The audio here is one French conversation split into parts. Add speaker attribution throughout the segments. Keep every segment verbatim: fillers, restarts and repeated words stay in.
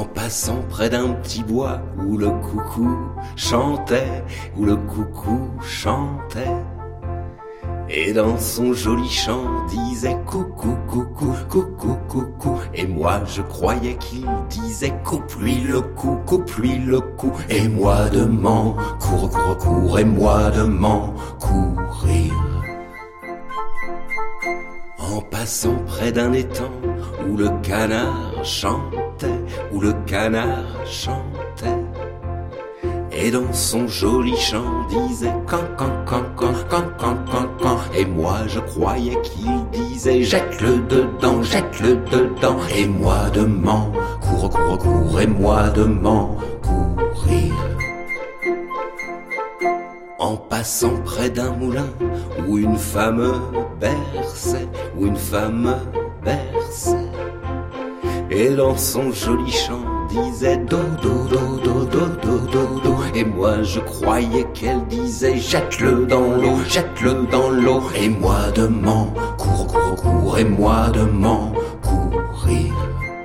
Speaker 1: En passant près d'un petit bois où le coucou chantait, où le coucou chantait, et dans son joli chant disait coucou, coucou, coucou, coucou. Et moi je croyais qu'il disait coupe-lui le cou, coupe-lui le cou. Et moi de m'en cours, cours, cours, et moi de m'en courir. En passant près d'un étang où le canard chantait, où le canard chantait, et dans son joli chant disait can can can can can can can can. Et moi je croyais qu'il disait jette-le dedans, jette-le dedans. Et moi de m'en cours, cours, cours, et moi de m'en courir. En passant près d'un moulin où une femme berçait, où une femme berçait, et dans son joli chant disait do do do do do do do do. Et moi je croyais qu'elle disait jette-le dans l'eau, jette-le dans l'eau. Et moi de m'en cours, cours, cours, et moi de m'en courir.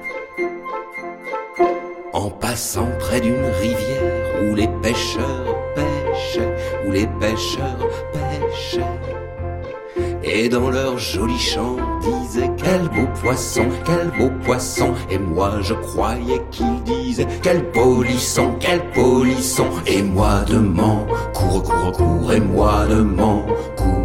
Speaker 1: En passant près d'une rivière où les pêcheurs pêchaient, où les pêcheurs pêchaient, et dans leur joli chant disaient quel beau poisson, quel beau poisson. Et moi je croyais qu'ils disaient quel polisson, quel polisson. Et moi de m'en cours, cours, cours, et moi de m'en cours.